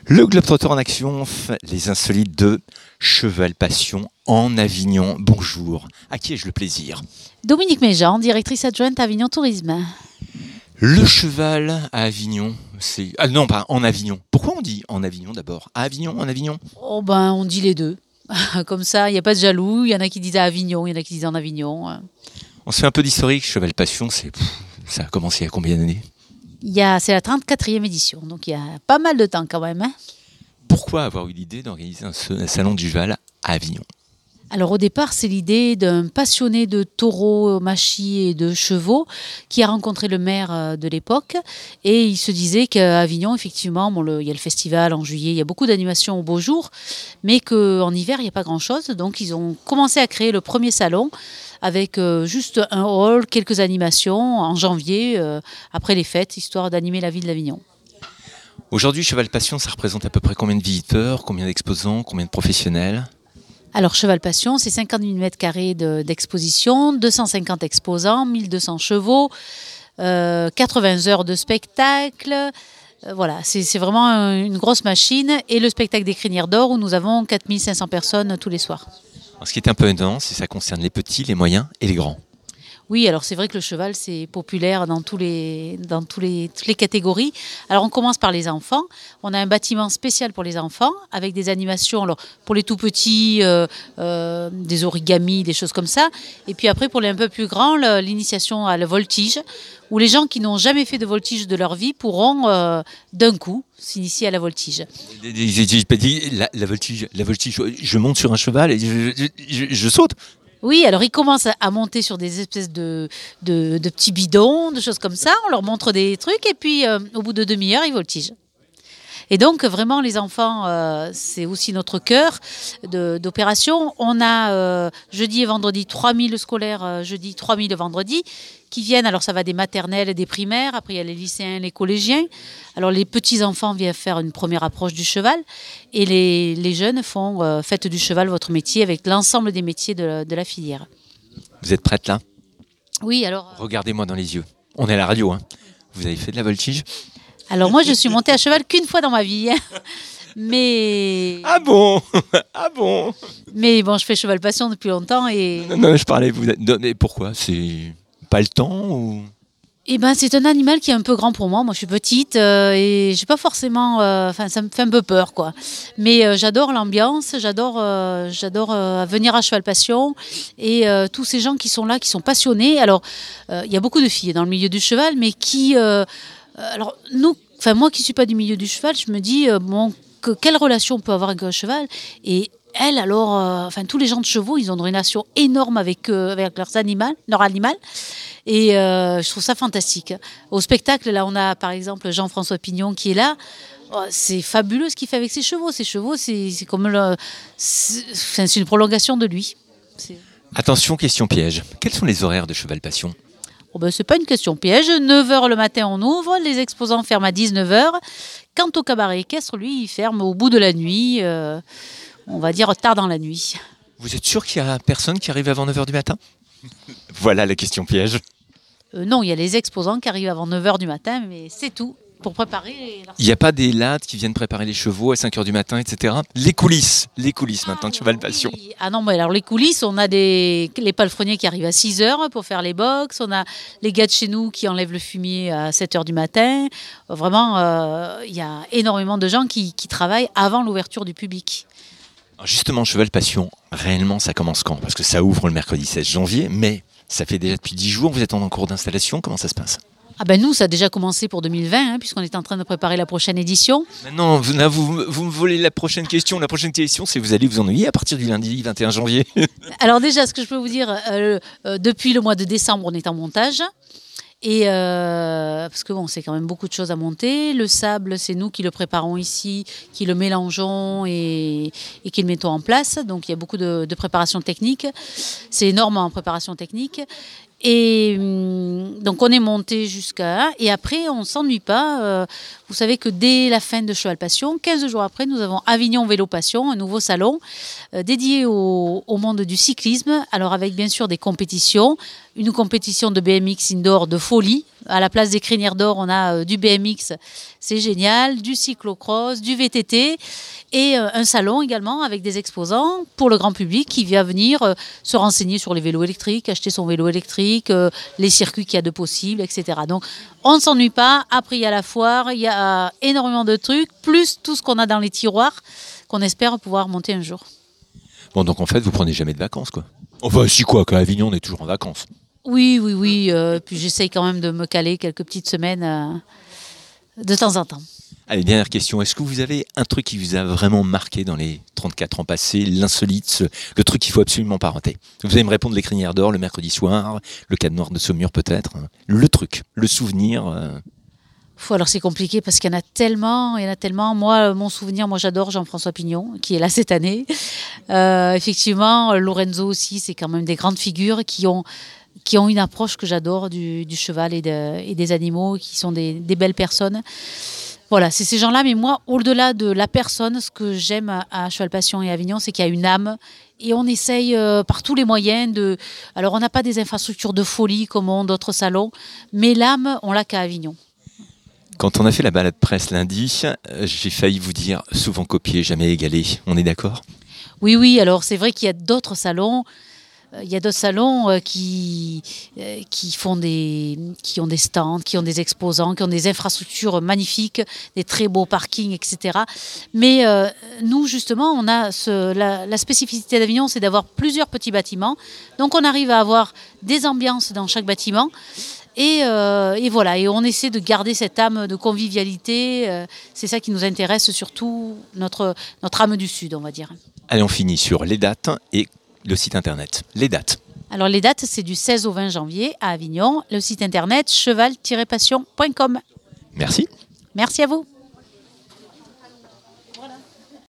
Le Globetrotter en action, les insolites de Cheval Passion en Avignon. Bonjour, à qui ai-je le plaisir? Dominique Méjean, directrice adjointe Avignon Tourisme. Le cheval à Avignon, c'est... Ah non, pas en Avignon. Pourquoi on dit en Avignon d'abord? À Avignon, en Avignon? Oh ben, on dit les deux. Comme ça, il n'y a pas de jaloux. Il y en a qui disent à Avignon, il y en a qui disent en Avignon. On se fait un peu d'historique. Cheval Passion, ça a commencé il y a combien d'années? C'est la 34e édition, donc il y a pas mal de temps quand même. Pourquoi avoir eu l'idée d'organiser un salon du cheval à Avignon? Alors au départ, c'est l'idée d'un passionné de taureaux, mâchis et de chevaux qui a rencontré le maire de l'époque et il se disait qu'à Avignon, effectivement, il y a le festival en juillet, il y a beaucoup d'animations au beau jour, mais qu'en hiver, il n'y a pas grand-chose. Donc ils ont commencé à créer le premier salon avec juste un hall, quelques animations en janvier, après les fêtes, histoire d'animer la ville d'Avignon. Aujourd'hui, Cheval Passion, ça représente à peu près combien de visiteurs, combien d'exposants, combien de professionnels? Alors Cheval Passion, c'est 58 mètres carrés d'exposition, 250 exposants, 1200 chevaux, 80 heures de spectacle. Voilà, c'est vraiment une grosse machine. Et le spectacle des crinières d'or où nous avons 4500 personnes tous les soirs. Alors, ce qui est un peu étonnant, c'est que ça concerne les petits, les moyens et les grands. Oui, alors c'est vrai que le cheval, c'est populaire dans toutes les catégories. Alors on commence par les enfants. On a un bâtiment spécial pour les enfants avec des animations. Alors pour les tout petits, des origamis, des choses comme ça. Et puis après pour les un peu plus grands, l'initiation à la voltige, où les gens qui n'ont jamais fait de voltige de leur vie pourront d'un coup s'initier à la voltige. La voltige, je monte sur un cheval et je saute. Oui, alors ils commencent à monter sur des espèces de petits bidons, de choses comme ça. On leur montre des trucs et puis au bout de demi-heure, ils voltigent. Et donc vraiment les enfants, c'est aussi notre cœur d'opération. On a jeudi et vendredi 3000 scolaires, jeudi 3000 vendredi, qui viennent. Alors ça va des maternelles, des primaires, après il y a les lycéens, les collégiens. Alors les petits-enfants viennent faire une première approche du cheval et les jeunes font faites du cheval votre métier avec l'ensemble des métiers de la filière. Vous êtes prête là? Oui, alors... Regardez-moi dans les yeux. On est à la radio, hein. Vous avez fait de la voltige? Alors moi, je suis montée à cheval qu'une fois dans ma vie. Mais... Ah bon? Ah bon? Mais bon, je fais cheval passion depuis longtemps et... Non, je parlais, mais pourquoi? C'est pas le temps ou... Eh ben, c'est un animal qui est un peu grand pour moi. Moi, je suis petite et j'ai pas forcément... ça me fait un peu peur, quoi. Mais j'adore l'ambiance, j'adore venir à Cheval Passion et tous ces gens qui sont là, qui sont passionnés. Alors, il y a beaucoup de filles dans le milieu du cheval, mais qui... alors, moi qui ne suis pas du milieu du cheval, je me dis, quelle relation on peut avoir avec un cheval? Et elle, alors, tous les gens de chevaux, ils ont une relation énorme avec leur animal. Et je trouve ça fantastique. Au spectacle, là, on a par exemple Jean-François Pignon qui est là. Oh, c'est fabuleux ce qu'il fait avec ses chevaux. Ses chevaux, c'est comme c'est une prolongation de lui. Attention, question piège. Quels sont les horaires de Cheval Passion? Oh ben, c'est pas une question piège. 9h le matin, on ouvre. Les exposants ferment à 19h. Quant au cabaret équestre, lui, il ferme au bout de la nuit. On va dire tard dans la nuit. Vous êtes sûr qu'il y a personne qui arrive avant 9h du matin? Voilà la question piège. Non, il y a les exposants qui arrivent avant 9h du matin, mais c'est tout. Pour préparer... Il n'y a pas des lattes qui viennent préparer les chevaux à 5h du matin, etc. Les coulisses maintenant de Cheval Passion. Oui. Ah non, mais alors les coulisses, on a les palefreniers qui arrivent à 6h pour faire les box, on a les gars de chez nous qui enlèvent le fumier à 7h du matin. Vraiment, il y a énormément de gens qui travaillent avant l'ouverture du public. Alors justement, Cheval Passion, réellement, ça commence quand? Parce que ça ouvre le mercredi 16 janvier, mais ça fait déjà depuis 10 jours, vous êtes en cours d'installation, comment ça se passe? Ah ben nous, ça a déjà commencé pour 2020, puisqu'on est en train de préparer la prochaine édition. Non, vous me volez la prochaine question. La prochaine question, c'est vous allez vous ennuyer à partir du lundi 21 janvier. Alors déjà, ce que je peux vous dire, depuis le mois de décembre, on est en montage. Et parce que c'est quand même beaucoup de choses à monter. Le sable, c'est nous qui le préparons ici, qui le mélangeons et qui le mettons en place. Donc il y a beaucoup de préparation technique. C'est énorme en préparation technique. Et donc on est monté jusqu'à là, et après on ne s'ennuie pas. Vous savez que dès la fin de Cheval Passion, 15 jours après, nous avons Avignon Vélo Passion, un nouveau salon dédié au monde du cyclisme. Alors avec bien sûr des compétitions, une compétition de BMX indoor de folie. À la place des crinières d'or, on a du BMX, c'est génial, du cyclocross, du VTT et un salon également avec des exposants pour le grand public qui vient venir se renseigner sur les vélos électriques, acheter son vélo électrique, les circuits qu'il y a de possibles, etc. Donc on ne s'ennuie pas. Après il y a la foire, il y a énormément de trucs, plus tout ce qu'on a dans les tiroirs qu'on espère pouvoir monter un jour. Bon, donc en fait, vous prenez jamais de vacances, quoi. Enfin, si quoi, qu'à Avignon, on est toujours en vacances. Oui. Puis j'essaye quand même de me caler quelques petites semaines de temps en temps. Allez, dernière question. Est-ce que vous avez un truc qui vous a vraiment marqué dans les 34 ans passés, l'insolite, le truc qu'il faut absolument pas rater? Vous allez me répondre les crinières d'or, le mercredi soir, le cadre noir de Saumur peut-être. Le truc, le souvenir. Alors c'est compliqué parce qu'il y en a tellement. Moi, mon souvenir, j'adore Jean-François Pignon, qui est là cette année. Effectivement, Lorenzo aussi, c'est quand même des grandes figures qui ont une approche que j'adore du cheval et des animaux, qui sont des belles personnes. Voilà, c'est ces gens-là. Mais moi, au-delà de la personne, ce que j'aime à Cheval Passion et Avignon, c'est qu'il y a une âme. Et on essaye par tous les moyens de... Alors, on n'a pas des infrastructures de folie comme ont d'autres salons, mais l'âme, on l'a qu'à Avignon. Quand on a fait la balade presse lundi, j'ai failli vous dire souvent copié, jamais égalé. On est d'accord? Oui. Alors, c'est vrai qu'il y a d'autres salons. Il y a d'autres salons qui ont des stands, qui ont des exposants, qui ont des infrastructures magnifiques, des très beaux parkings, etc. Mais nous, justement, on a la spécificité d'Avignon, c'est d'avoir plusieurs petits bâtiments. Donc, on arrive à avoir des ambiances dans chaque bâtiment. Et voilà, et on essaie de garder cette âme de convivialité. C'est ça qui nous intéresse, surtout notre âme du Sud, on va dire. Allez, on finit sur les dates et le site internet. Les dates. Alors les dates, c'est du 16 au 20 janvier à Avignon. Le site internet cheval-passion.com. Merci. Merci à vous.